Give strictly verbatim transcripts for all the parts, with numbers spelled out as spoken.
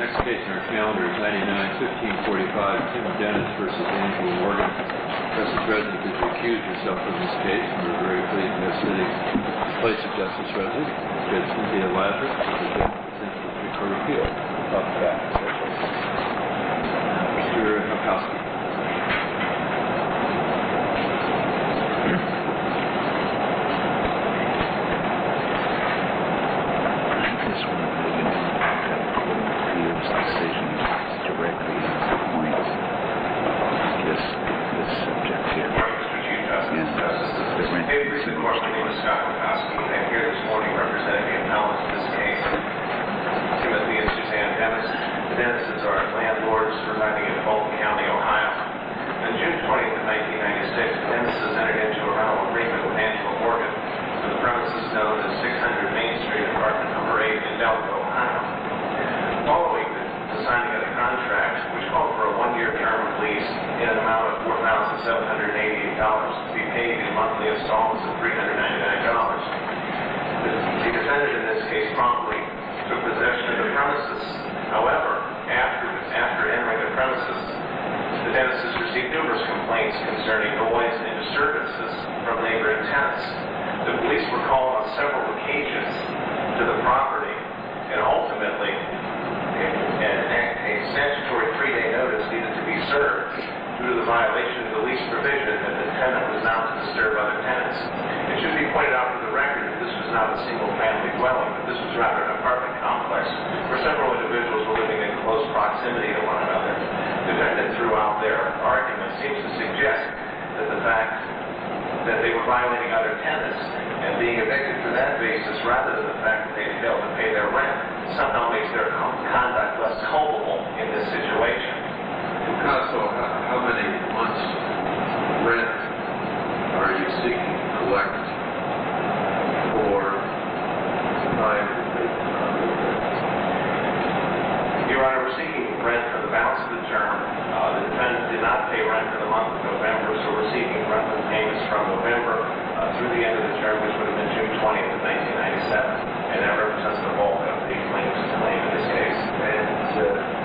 Next case on our calendar is ninety-nine fifteen forty-five, Tim Dennis versus Angela Morgan. Justice Resnick has recused herself from this case, and we're very pleased to have sitting in place of Justice Resnick, Judge Cynthia Lazarus, the judge of the Central District Court of Appeal. Up back. Mister Hapowski. Dennis's are landlords residing in Fulton County, Ohio. On June twentieth of nineteen ninety-six, Dennis's entered into a rental agreement with Angela Morgan for the premises known as six hundred Main Street, apartment number eight in Delco, Ohio. Following the, the signing of the contract, which called for a one-year term of lease in an amount of four thousand seven hundred eighty-eight dollars to be paid in monthly installments of three hundred ninety-nine dollars. The, the defendant in this case promptly took possession of the premises. However, after, after entering the premises, the Dennises received numerous complaints concerning noise and disturbances from neighboring tenants. The police were called on several occasions to the property, and ultimately, a, a, a statutory three-day notice needed to be served due to the violation of the lease provision that the tenant was not to disturb other tenants. It should be pointed out for the record that this was not a single-family dwelling, but this was rather an apartment complex where several individuals were living in close proximity to one another. The defendant, throughout their argument, seems to suggest that the fact that they were violating other tenants and being evicted for that basis, rather than the fact that they failed to pay their rent, somehow makes their conduct less culpable in this situation. Counsel, how, how many months' rent are you seeking to collect for time? Your Honor, we're seeking rent for the balance of the term. Uh, the defendant did not pay rent for the month of November, so we're seeking rental payments from November uh, through the end of the term, which would have been June twentieth of nineteen ninety-seven, and that represents the bulk of the plaintiff's claim in this case. And uh,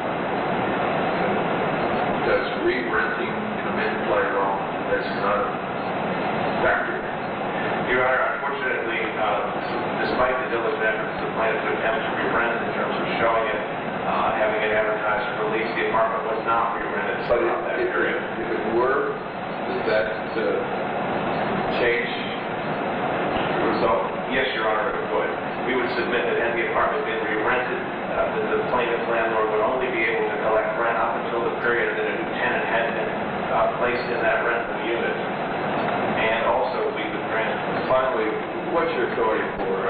does re-renting come into play at all? That's not a factor. Your Honor, unfortunately, uh, despite the diligent efforts of the plaintiff to attempt to re-rent in terms of showing it, uh, having it advertised for lease, the apartment was not re-rented throughout that if, period. If it were, does that uh, change the result? Yes, Your Honor, it would. We would submit that had the apartment been re-rented, uh, that the plaintiff's landlord would only be able to collect rent up until the period that a new tenant had been uh, placed in that rental unit. And also, we would grant. Finally, what's your authority for uh,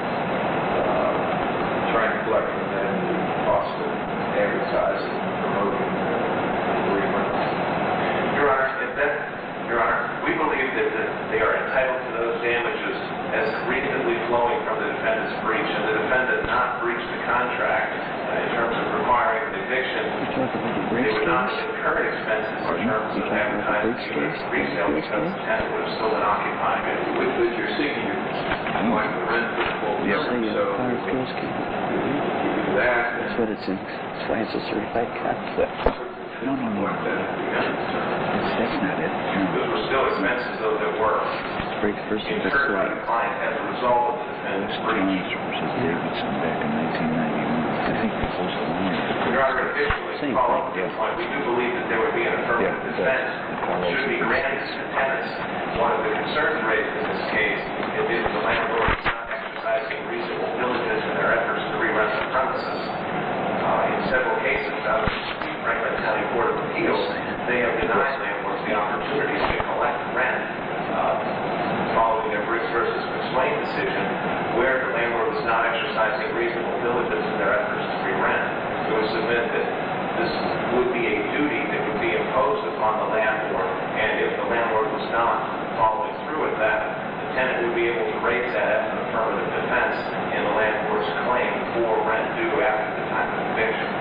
uh, trying to collect from them the cost of advertising and promoting uh, re-rents? Your Honor, if that, Your Honor, we believe that, that they are entitled to those damages as reasonably flowing from the defendant's breach, and the defendant not breached the contract uh, in terms of requiring an eviction. They would not have incurred expenses in terms of advertising and resale because the tenant would have still been occupying it. But, but you're seeking to collect the rent for the full Yes, term, yeah, so fire skills key. that, That's what it's in. That's why it's a certified concept. No, no, no. That's, that's not it. Those were still expenses, though, that were Break first and best incurred by right. the client as a result of the defendant's breach. Jones versus Davidson back in nineteen ninety-one. I think the first one. Your Honor, additionally, to Same follow up thing, the yeah. point, we do believe that there would be an affirmative Yeah, defense that should be granted to tenants. One of the concerns raised in this case is if the landlord is not exercising reasonable diligence in their efforts to re-rent the premises. Uh, in several cases, out of the Franklin County Court of Appeals, they have denied landlords the opportunity to collect rent uh, following their Briggs versus McSwain decision, where the landlord was not exercising reasonable diligence in their efforts to re-rent. We would submit that this would be a duty that would be imposed upon the landlord, and if the landlord was not following through with that, the tenant would be able to raise that as an affirmative defense in the landlord's claim for rent due after the time of eviction.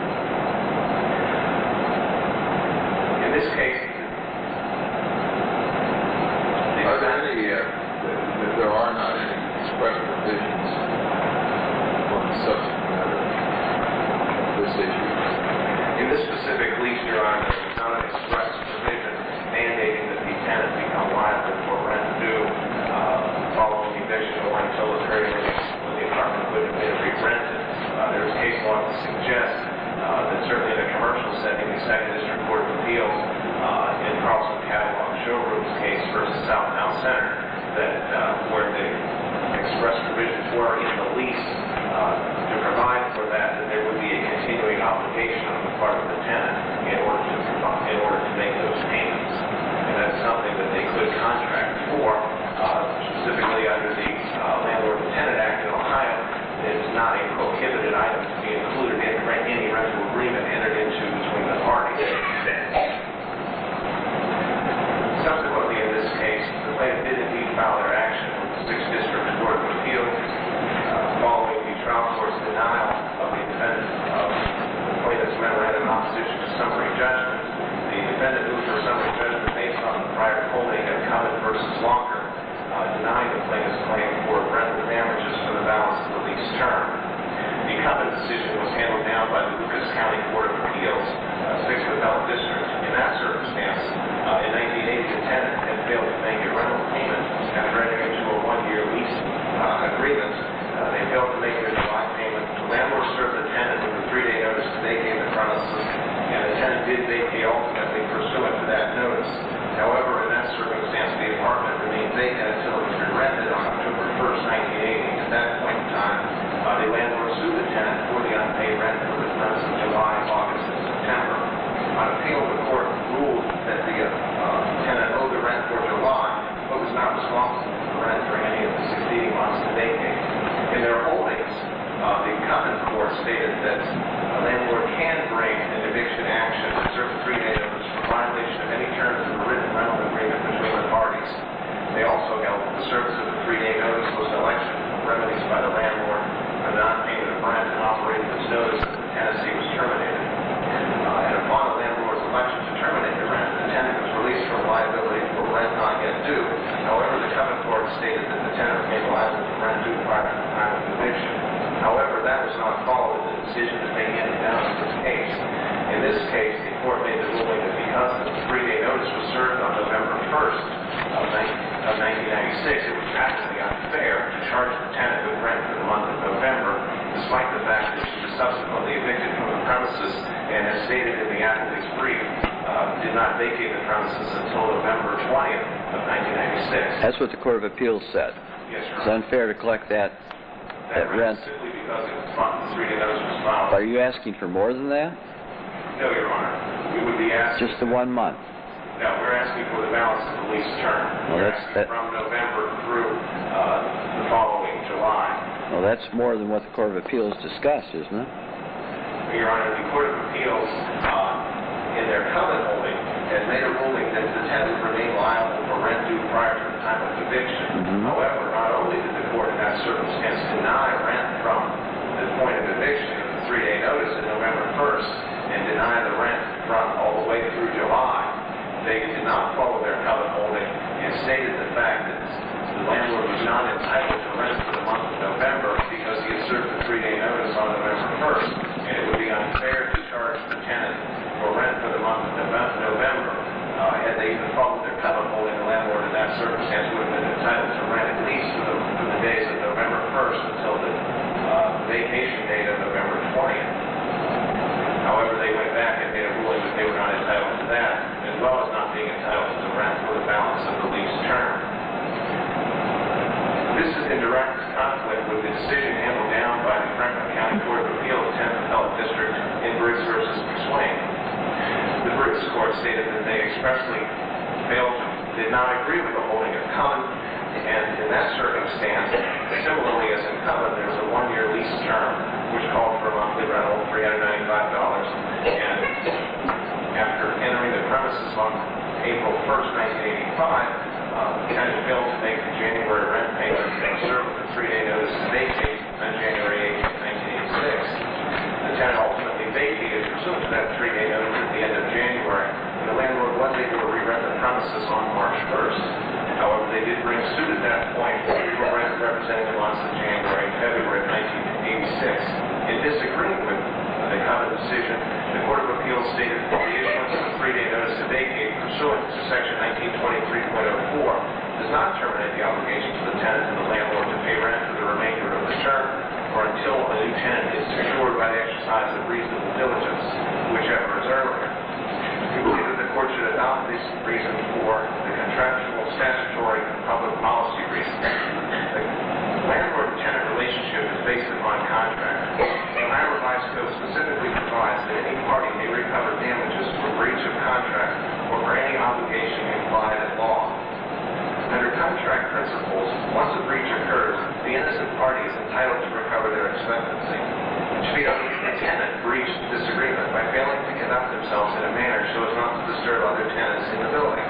In this case, are there any, uh, if there are not any express provisions on the subject matter of this issue, this specific lease, Your Honor, there was not an express provision mandating that the tenant become liable for rent due uh, following eviction or until the period in which the apartment would have been re-rented. Uh, there is case law to suggest uh, that certainly in a commercial setting, the Second District Court of Appeals uh, in Carlson Catalog Showrooms case versus South Town Center, that uh, where the express provisions were in the lease uh, to provide for that, that there would be a continuing obligation on the part of the tenant in order to provide, in order to make those payments. And that's something that they could contract for, uh, specifically under the uh, Landlord and Tenant Act in Ohio. It's not a prohibited item to be included in any rental agreement entered into between the parties. Subsequently, in this case, the plaintiff did indeed file their action with the Sixth District Court of Appeals uh, following the trial court's denial of the defendant of the plaintiff's memorandum in opposition to summary judgment. The defendant moved for summary judgment based on the prior holding of Covenant versus Longer, uh, denying the plaintiff's claim for rental damages for the balance of the lease term. The Covenant decision was handled down by the Lucas County Court of Appeals, uh, Sixth Appellate District. In that circumstance, uh, in nineteen eighty, the tenant had failed to make a rental payment after entering into a one-year lease uh, agreement. Uh, they failed to make their July payment. The landlord served the tenant with a three-day notice to vacate the premises, and the tenant did vacate ultimately pursuant to that notice. However, in that circumstance, the apartment remained vacant until it was re-rented on October first, nineteen eighty. At that point in time, uh, the landlord sued the tenant for the unpaid rent for the months of July, August, and September. On appeal, the court ruled that the uh, tenant owed the rent for July, but was not responsible for rent during any of the succeeding months to vacate. In their holdings, uh, the Covenant Court stated that a landlord can bring an eviction action to serve a three-day notice for violation of any terms of a written rental agreement between the parties. They also held that the service of the three-day notice was an election of remedies by the landlord for the non-payment of rent and operated as notice that the tenancy was terminated. Uh, and upon the landlord's election to terminate the rent, the tenant was released from liability for rent not yet due. However, the Covenant Court stated that the tenant remained liable for rent due prior to the time of eviction. However, that was not followed in the decision that they handed down in this case. In this case, the court made the ruling that because the three-day notice was served on November first of nineteen ninety-six, it was patently unfair to charge the tenant with rent for the month of November, despite the fact that she was subsequently evicted from the premises and, as stated in the appellee's brief, uh, did not vacate the premises until November twentieth of nineteen ninety-six. That's what the Court of Appeals said. Yes, Your It's Honor. unfair to collect that, that rent. Simply because it was filed, the three-day notice was filed. Are you asking for more than that? No, Your Honor. We would be asking... Just the one month? No, we're asking for the balance of the lease term. Well, We're that's- asking that- from November through uh, the following July. Well, that's more than what the Court of Appeals discussed, isn't it? Your Honor, the Court of Appeals, uh, in their Covenant holding, has made a ruling that the tenant remain liable for rent due prior to the time of eviction. Mhm. However, not only did the court in that circumstance deny rent from the point of eviction of the three-day notice in November first and deny the rent from all the way through July, they did not follow their Covenant holding and stated the fact that the landlord was not entitled to rent for the month of November because he had served the three-day notice on November first, and it would be unfair to charge the tenant for rent for the month of November. Uh, had they even followed their Covenant holding, the landlord in that circumstance would have been entitled to rent at least for the, for the days of November first until the uh, vacation date of November twentieth. However, they went back and made a ruling that they were not entitled to that, as well as not being entitled to rent for the balance of the lease term. This is in direct conflict with the decision handled down by the Franklin County Court of Appeals, tenth Appellate District in Briggs versus Swain. The Briggs Court stated that they expressly failed, did not agree with the holding of Covenant, and in that circumstance, similarly as in Covenant, there was a one-year lease term which called for a monthly rental of three hundred ninety-five dollars, and after entering the premises on April first, nineteen eighty-five, uh, the tenant failed to make the January rent payment and served the three-day notice to vacate on January eighth, nineteen eighty-six. The tenant ultimately vacated pursuant to that three-day notice at the end of January, and the landlord was able to re-rent the premises on March first. However, they did bring suit at that point for rent representing the months of January and February of nineteen eighty-six. In disagreeing with the Covenant decision, the Court of Appeals stated that the issuance of a three-day notice to vacate pursuant to section nineteen twenty-three point oh four does not terminate the obligation to the tenant and the landlord to pay rent for the remainder of the term or until a new tenant is secured by the exercise of reasonable diligence, whichever is earlier. We believe that the court should adopt this reason for the contractual, statutory, and public policy reasons. The landlord-tenant relationship is based upon contract. The Ohio Revised Code specifically provides that any party may recover damages for breach of contract or for any obligation implied in law. Under contract principles, once a breach occurs, the innocent party is entitled to recover their expectancy. The tenant breached this agreement by failing to conduct themselves in a manner so as not to disturb other tenants in the building.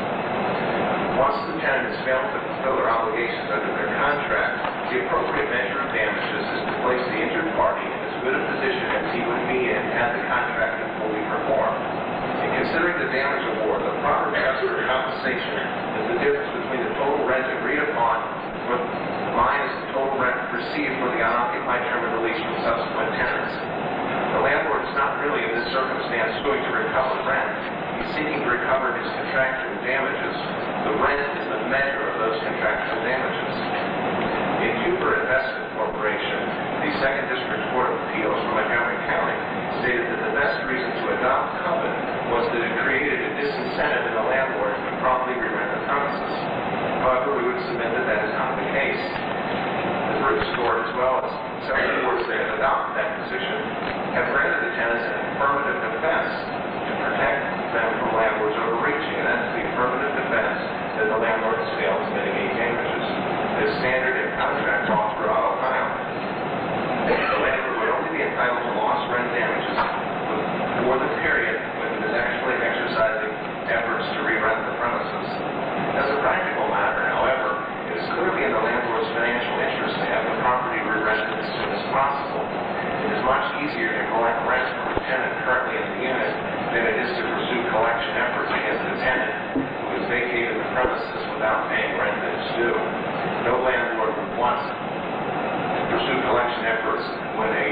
Once the tenant has failed to fulfill their obligations under their contract, the appropriate measure of damages is to place the injured party in as good a position as he would be in had the contract been fully performed. In considering the damage award, the proper test for compensation is the difference between the total rent agreed upon minus the total rent received for the unoccupied term of the lease from subsequent tenants. The landlord is not really in this circumstance going to recover rent. He's seeking to recover his contractual damages. The rent is the measure of those contractual damages. In Cooper Investment Corporation, the Second District Court of Appeals for Montgomery County stated that the best reason to adopt covenant was that it created a disincentive in the landlord to promptly re-rent the premises. However, we would submit that that is not the case. The Bruce Court, as well as several courts that have adopted that position, have granted the tenants an affirmative defense to protect them from landlords overreaching, and that's the affirmative defense that the landlord has failed to mitigate damages. It is standard in contract law throughout Ohio. The landlord would only be entitled to lost rent damages for the period when he was actually exercising efforts to re-rent the premises. As a practical matter, however, it is clearly in the landlord's financial interest to have the property re-rented as soon as possible. It is much easier to collect rent from a tenant currently in the unit than it is to pursue collection efforts against a tenant who has vacated the premises without paying rent that is due. No landlord would want to pursue collection efforts when a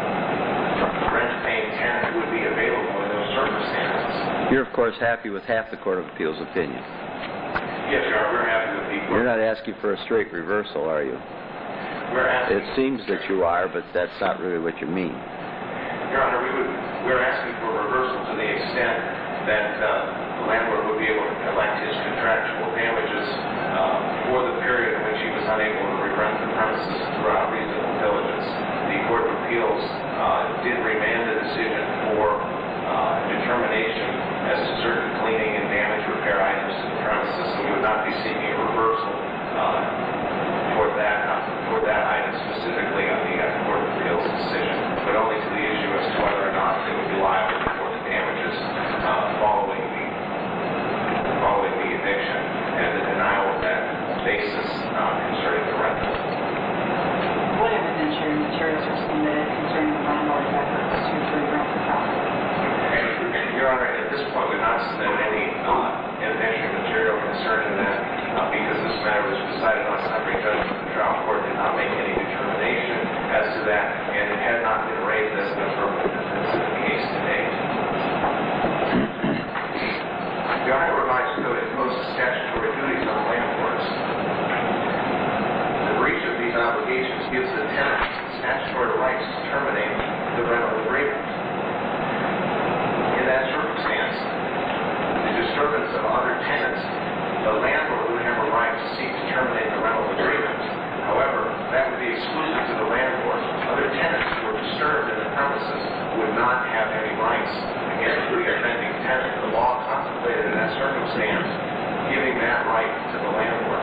rent-paying tenant would be available in those circumstances. You're, of course, happy with half the Court of Appeals' opinion. Yes, Your Honor, we're happy with the court. You're not asking for a straight reversal, are you? We're asking... It seems that you are, but that's not really what you mean. Your Honor, we would, we're asking for reversal to the extent that uh, the landlord would be able to collect his contractual damages uh, for the period in which he was unable to re-rent the premises throughout reasonable diligence. The Court of Appeals uh, did remand the decision for uh, determination as to certain cleaning and damage repair items to the premises, and we would not be seeking a reversal uh, toward that uh, toward that item specifically on the uh, Court of Appeals decision, but only to the issue as to whether or not they would be liable for the damages uh, following the following the eviction and the denial of that basis uh, concerning the rental. What evidentiary materials are submitted concerning the landlord's efforts to re-rent the property? Your Honor, at this point, we've not submitted any uh, evidentiary material concerning that uh, because this matter was decided on summary judgment. The trial court did not make any determination as to that, and it had not been raised as an affirmative defense in the case to date. The Ohio Revised Code imposes statutory duties on landlords. The breach of these obligations gives the tenant statutory rights to terminate the rental agreement. In that circumstance, the disturbance of other tenants, the landlord would have a right to seek to terminate the rental agreement. However, that would be exclusive to the landlord. Other tenants who were disturbed in the premises would not have any rights against the offending tenant. The law contemplated in that circumstance giving that right to the landlord.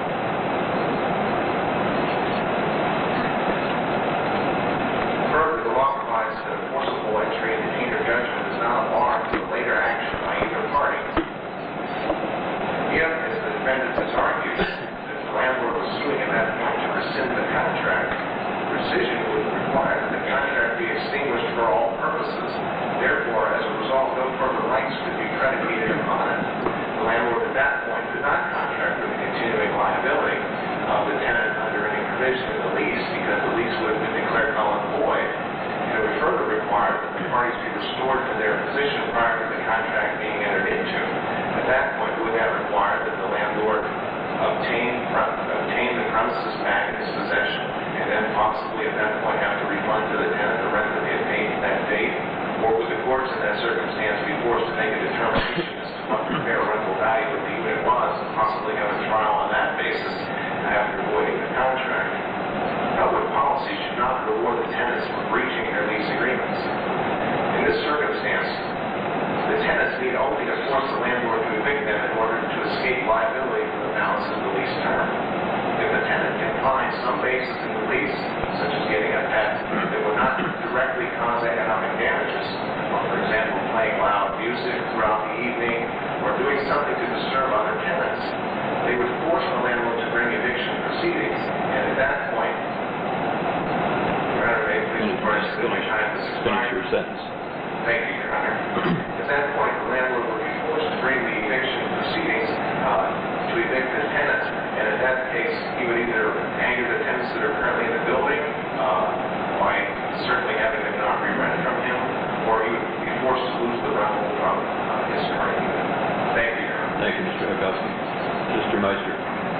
Further, the law provides that enforceable entry into deed or judgment is not a bar to a later action by either party. If, as the defendant has argued, that the landlord was suing at that point to rescind the contract, rescission would require that the contract be extinguished for all purposes. Therefore, as a result, no further rights could be predicated upon it. The landlord at that point could not contract with the continuing liability of the tenant under any provision of the lease because the lease would have been declared null and void. And it would further require that the parties be restored to their position prior to the contract being entered into. At that point, would that require that the landlord obtain, obtain the premises back in his possession, and then possibly at that point have to refund to the tenant the rent that they had paid that date? Or would the courts in that circumstance be forced to make a determination as to what the fair rental value of the unit was, and possibly have a trial on that basis after voiding the contract? Public policy should not reward the tenants for breaching their lease agreements. In this circumstance, the tenants need only to force the landlord to evict them in order to escape liability for the balance of the lease term. If the tenant can find some basis in the lease, such as getting a pet, that would not directly cause economic damages, or for example, playing loud music throughout the evening, or doing something to disturb other tenants, they would force the landlord to bring eviction proceedings, and at that point, Your Honor, may I please report to my time this Finish expired? your sentence. Thank you, Your Honor. At that point, the landlord would be forced to bring the eviction proceedings uh, to evict the tenant, and in that case, he would either anger the tenants that are currently in the building uh, by certainly having them not re-rent from him, or he would be forced to lose the rental from uh, his current unit. Thank you, Your Honor. Thank you, Mister Hakowski. Mister Meister.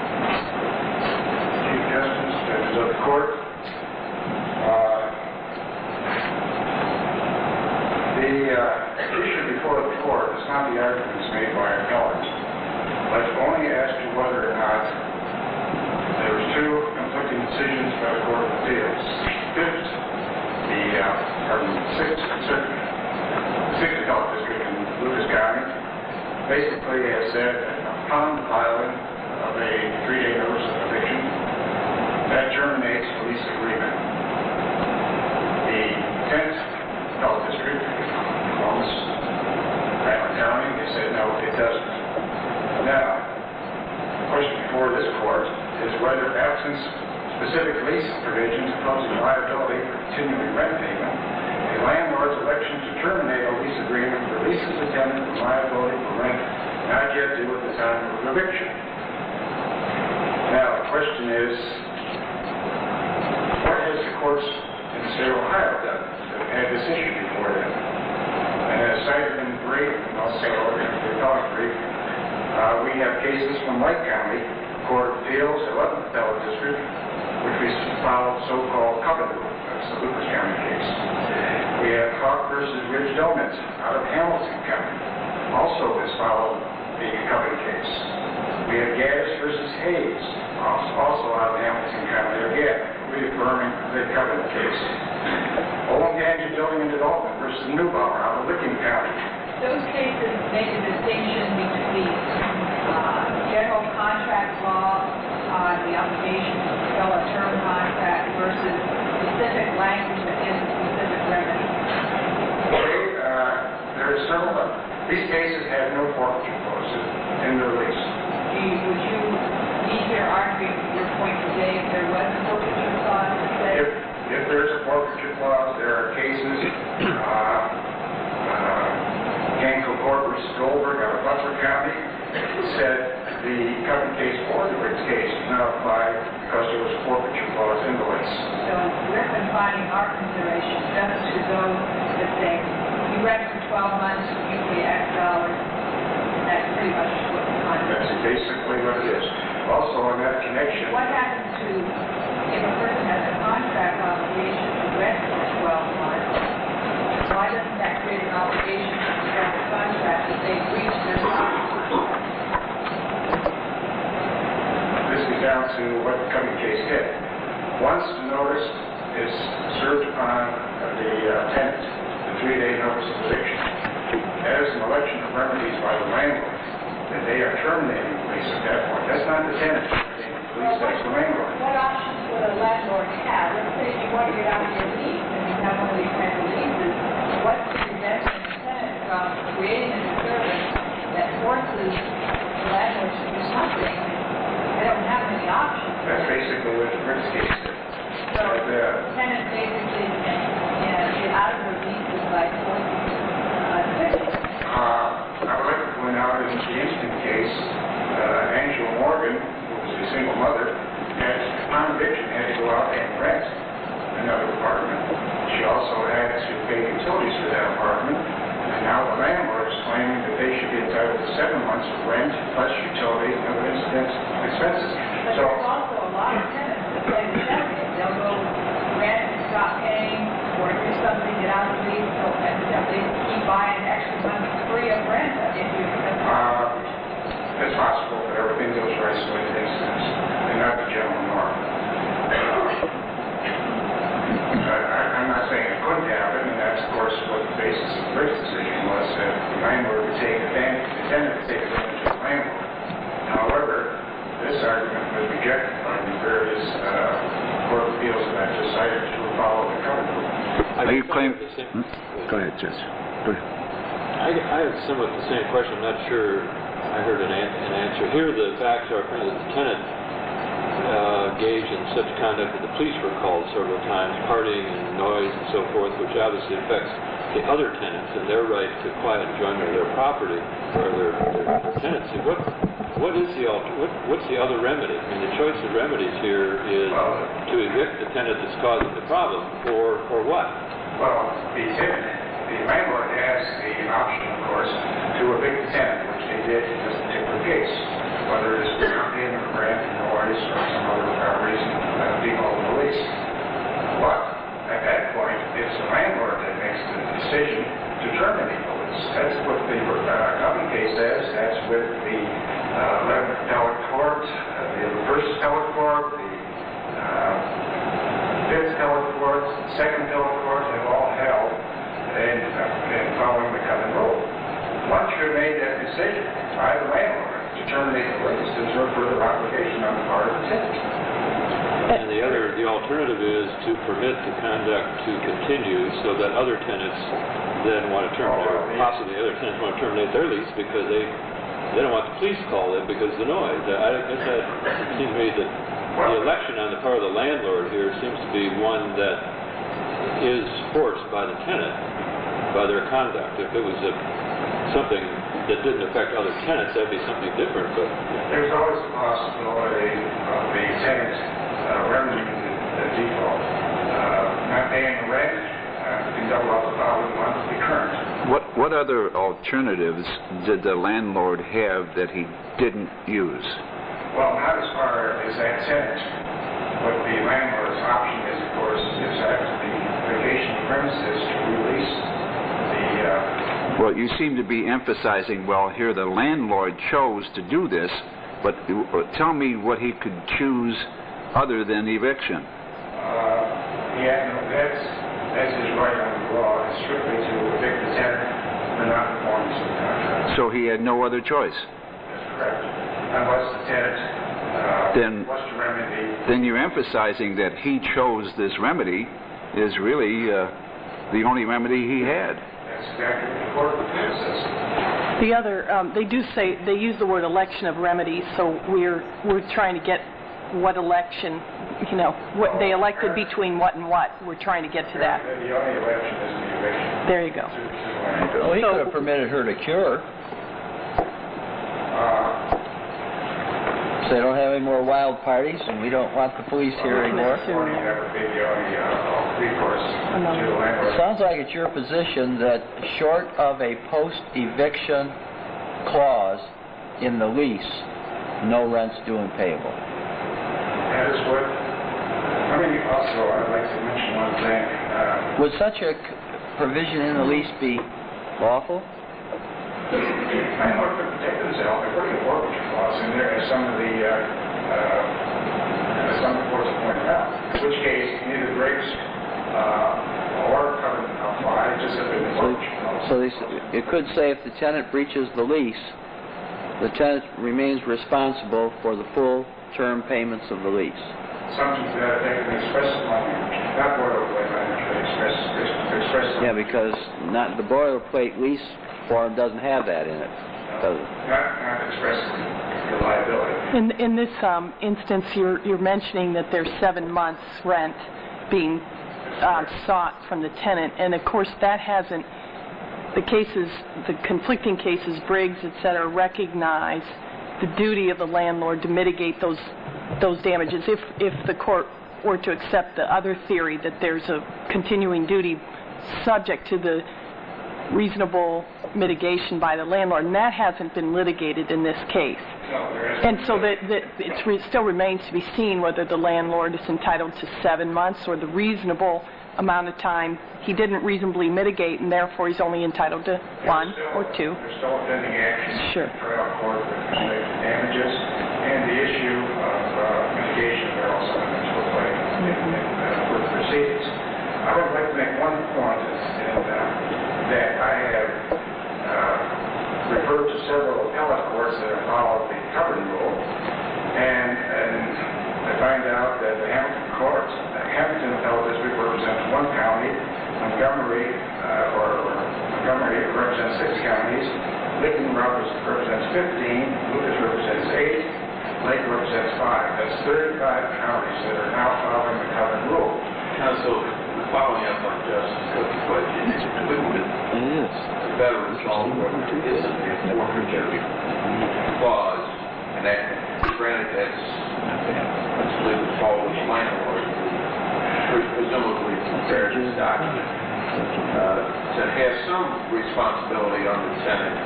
Chief Justice, judges of the court, uh, the uh, issue before the court is not the arguments made by appellants, but only as to whether or not there was two conflicting decisions by the Court of Appeals. Fifth, the uh, pardon, Sixth Circuit, Sixth Appellate District in Lucas County, basically has said that upon the filing of a three-day notice of eviction, that terminates the lease agreement. The tenth Appellate District, Columbus, Franklin County, they said no, it doesn't. Now, the question before this court is whether absence specific lease provisions imposing liability for continuing rent payment, a landlord's election to terminate a lease agreement releases the tenant from liability for rent not yet due at the time of eviction. Now, the question is, what has the courts in the state of Ohio done that have had this issue before them? And as cited in the brief, and also in the appellate brief, uh, we have cases from Lake County, Court of Appeals, eleventh Appellate District, which we followed so-called Covenant, that's the Lucas County case. We have Hawk versus Ridge Donuts out of Hamilton County, also has followed the Covenant case. We have Gaddis versus Hayes, also out of Hamilton County, again, reaffirming the Covenant case. Owen Gange Building and Development versus Neubauer out of Licking County. Those cases make a distinction between uh, general contract law on the obligation to fulfill a term contract versus specific language that gives a specific remedy. Okay, uh, there are several of them. These cases have no forfeiture clauses in their lease. Do you, would you need your argument, your point today, if there was a forfeiture clause to say? If, if there's a forfeiture clause, there are cases, uh, uh, Yanko Court versus Goldberg out of Butler County said the Covenant case or the Riggs case does not apply because there was a forfeiture clause in the lease. So we're confining our consideration just to those that say, you rent for twelve months, you pay X dollars, and that's pretty much what the contract That's is. basically what it is. Also, in that connection, What happens to if a person has a contract obligation to rent for twelve months? Why doesn't that create an obligation to protect the contract if they breach their contract? this is down to what the Covenant case did. Once the notice is served upon the uh, tenant, the three-day notice of eviction, that is an election of remedies by the landlord, that they are terminating the lease at that point. That's not the tenant terminating the lease, that's the landlord. What options would a landlord have? Let's say you want to get out of your lease and you have one of these kinds of leases. What prevents a tenant from creating a disturbance that forces the landlord to do something? They don't have any options. That's basically what the Riggs case did. So And, uh, tenants basically can, can get out of their leases by forcing uh, eviction. Uh, I would like to point out in the instant case, uh, Angela Morgan, who was a single mother, had, upon eviction, had to go out and rent another apartment. She also had to pay utilities for that apartment, and now with seven months of rent, plus utility, and other incidents, expenses. But So, there's also a lot of tenants that play the devil. They'll go rent and stop paying, or do something, get out of the lease, they'll evidently keep buying extra months free of rent if you. uh, it's possible, but everything goes right so it is, and not the general norm. I, I- I'm not saying it couldn't happen, and that's of course what the basis of Rick's decision was, that the landlord would take advantage, the tenant would take advantage of the landlord. However, this argument was rejected by the various uh, court of appeals that I just cited to follow the covenant rule. I Are you guess I claim- have the same- Hmm? Go ahead, Judge. Go ahead. I, I have somewhat the same question. I'm not sure I heard an, an an answer. Here the facts are apparently that the tenant uh, engaged in such conduct that the police were called several times, partying and noise and so forth, which obviously affects the other tenants and their right to quiet enjoyment of their property or their, their tenancy. What what is the alter, what, what's the other remedy? I mean, the choice of remedies here is to evict the tenant that's causing the problem, or or what? Well, the tenant, the landlord has the option, of course, to evict the tenant, which they did in this particular case, whether it's for not paying the rent, noise, or some other uh, reason, uh, default of the lease. But at that point, it's the landlord that makes the decision to terminate the lease. That's what the uh, Covey case says. That's with the uh, eleventh appellate court, uh, the first appellate court, the uh, fifth appellate court, second appellate court have all held and, uh, and following the covenant rule. Once you've made that decision by the landlord to terminate the lease, there's no further obligation on the part of the tenant. And the other, the alternative is to permit the conduct to continue so that other tenants then want to terminate, or possibly other tenants want to terminate their lease because they they don't want the police called in because of the noise. I guess that it seems to me that the election on the part of the landlord here seems to be one that is forced by the tenant, by their conduct. If it was a, something that didn't affect other tenants, that'd be something different, but... There's always the possibility of the tenant uh, remedying the, the default. Uh, not paying the rent, uh, can double up the following monthly current. What what other alternatives did the landlord have that he didn't use? Well, not as far as that tenant. What the landlord's option is, of course, is after the vacation premises to release the... Uh, Well, you seem to be emphasizing, well, here the landlord chose to do this, but uh, tell me what he could choose other than eviction. Uh, yeah, no, that's, that's his right under the law. It's strictly to evict the tenant for non-performance of the contract. So he had no other choice. That's correct. Unless the tenant uh, Then- wants to remedy. Then you're emphasizing that he chose this remedy is really uh, the only remedy he had. That's exactly what the court of appeals says. The other, um, they do say, they use the word election of remedies, so we're we're trying to get what election, you know, what they elected between what and what. We're trying to get to that. The only election is the eviction. There you go. To, to land. Well, he So- could have permitted her to cure, Uh, so they don't have any more wild parties, and we don't want the police here anymore. California never be the only uh, recourse to the landlord. Sounds like it's your position that short of a post-eviction clause in the lease, no rent's due and payable. That is what, I mean, also, I'd like to mention one thing. Uh, Would such a c- provision in the lease be lawful? landlord could protect themselves by putting a forfeiture clause in there, as some of the, uh, uh, as some of the courts have pointed out. In which case, neither Briggs uh, or covenant apply, just have been the So, forfeiture clause. so they, s- it could say if the tenant breaches the lease, the tenant remains responsible for the full term payments of the lease. Something that they can express upon, not boilerplate language, but express, express. Yeah, because not the boilerplate lease form doesn't have that in it, does it? Not, not expressly the liability. In in this um, instance, you're you're mentioning that there's seven months rent being uh, sought from the tenant, and of course that hasn't. The cases, the conflicting cases, Briggs, et cetera, recognize the duty of the landlord to mitigate those those damages. If if the court were to accept the other theory that there's a continuing duty subject to the reasonable mitigation by the landlord, and that hasn't been litigated in this case. No, there is. And so that, that it re- still remains to be seen whether the landlord is entitled to seven months or the reasonable amount of time he didn't reasonably mitigate, and therefore he's only entitled to one or two. There's still a pending action. Sure. Trial court with respect to damages, and the issue of uh, mitigation are also coming into play in, in uh, with proceedings. I would like to make one point, and uh, that I have uh, referred to several appellate courts that have followed the Covenant rule, and, and I find out that the Hamilton courts, the Hamilton Appellate District represents one county, Montgomery, uh, or, or Montgomery represents six counties, Lincoln represents fifteen, Lucas represents eight, Lake represents five. That's thirty-five counties that are now following the Covenant rule. Council, following up on Justice Cook's question, wouldn't it be better resolved whether there isn't a forfeiture clause, and that, granted, that's, let's believe it's all the landlord, who presumably prepared this document, uh, to have some responsibility on the tenant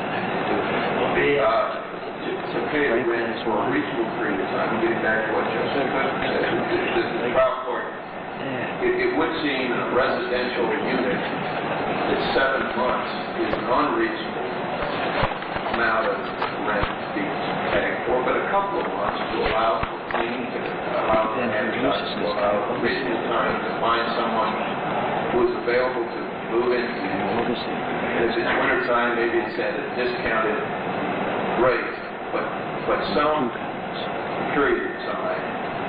uh, to, to pay the rent for a reasonable period of time. Getting back to what Justice Cook said, the, the trial court, it, it would seem in a residential unit that seven months is an unreasonable amount of rent to be paid for, but a couple of months to allow for cleaning, to allow for advertising, to allow a reasonable time to find someone who is available to move in. As it's wintertime, maybe it's at a discounted rate, but but some period of time.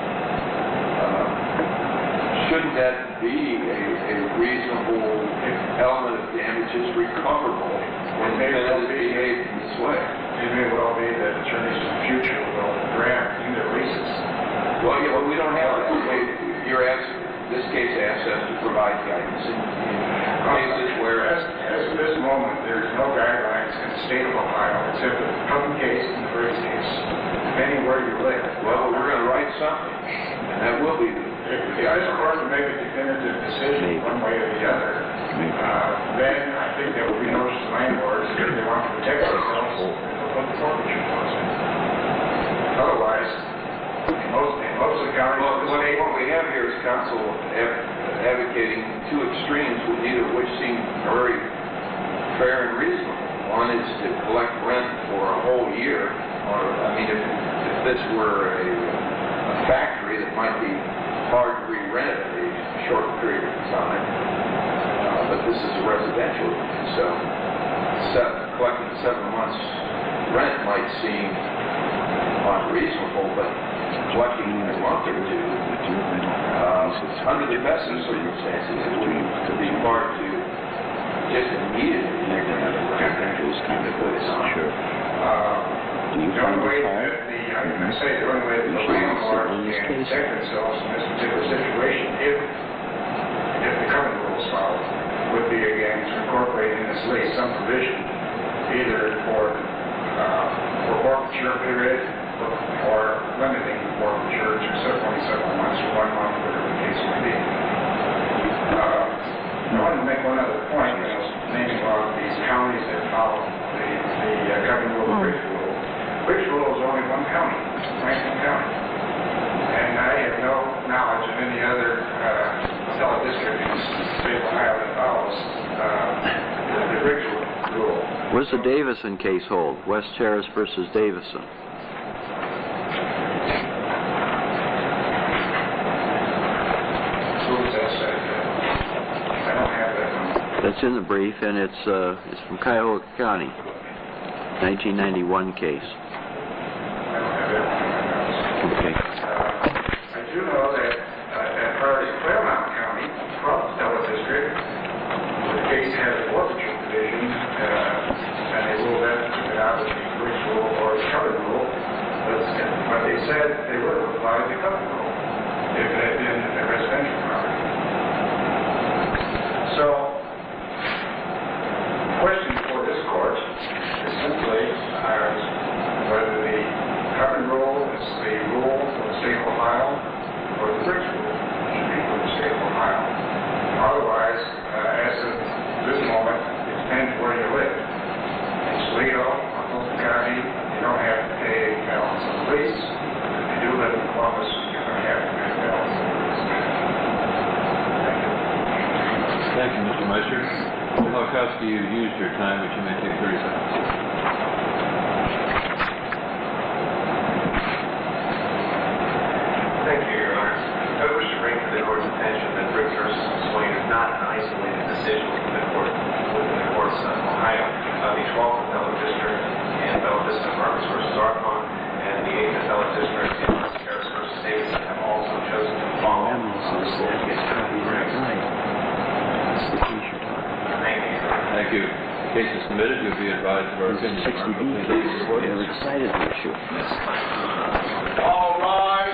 Uh, shouldn't that be a, a reasonable element of damages recoverable when the tenant is behaved in this way? It may well be that attorneys in the future will grant unit leases. Well, yeah, well, we don't have that. We- You're asking, this case asks us to provide guidance in, in cases where... As, as of this moment, there's no guidelines in the state of Ohio except for the Covenant case and the Briggs case. Depending where you live. Well, we're going to write something, and that will be the... If the ice court to make a definitive decision one way or the other, uh, then I think there will be notice to landlords that if they want to protect themselves, they'll put the forfeiture clause in. Otherwise, in most, in most of the counties... Well, what, what we have here is counsel av- advocating two extremes, with neither of which seem very fair and reasonable. One is to collect rent for a whole year, or, I mean, if, if this were a, a factory that might be hard to re-rent at a short period of time, uh, but this is a residential, so seven, collecting seven months rent might seem unreasonable, but collecting a month or two, uh, under the best of circumstances, it would be hard to just immediately make another rent. Kind of put this on. Sure. Uh, the only way that the, I'm going to say the only way that the landlords can protect themselves in this particular situation, if, if the Covenant rule is followed, would be again to incorporate in this lease some provision, either for, uh, for forfeiture period, or, or limiting the forfeiture to certainly several months, or one month, whatever the case may be. Uh, I wanted to make one other point, you know, naming all of these counties that follow the, the uh, Covenant rule, the Briggs rule. Briggs rule is only one county, Franklin County. And I have no knowledge of any other uh, appellate district in the state of Ohio that follows uh, the, the Briggs rule. What does the Davison case hold? West Terrace versus Davison. Who was that said? I don't have that one. That's in the brief, and it's uh, it's from Cuyahoga County, nineteen ninety-one case. I don't have that one. Okay. Uh, I do know that uh, as far as Claremont County, Crawford Appellate District, the case has a forfeiture provision, uh, and they ruled that it out with the Briggs rule or the Covenant rule, but, but they said they would have applied the Covenant rule if it had been a residential property. So, the question before this court is simply uh, whether the Covenant rule is the rule for the state of Ohio or the Briggs rule should be for the state of Ohio. Otherwise, uh, as of this moment, it depends where after you've used your time, which you may take thirty seconds. Thank you, Your Honor. I wish to bring to the court's attention that Briggs versus Swain is not an isolated decision within the court, within the courts of Ohio. Uh, the twelfth Appellate District in Bella Vista Farmers versus Arpon and the eighth Appellate District in Harris versus Davidson have also chosen to follow. Thank you. Thank you. Case is submitted. You'll be advised of our opinion. sixty B cases, they were decided to issue. All rise.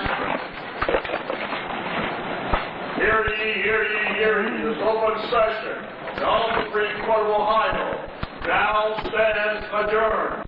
Hear ye, hear ye, hear ye. This open session of the Supreme Court of Ohio now stands adjourned.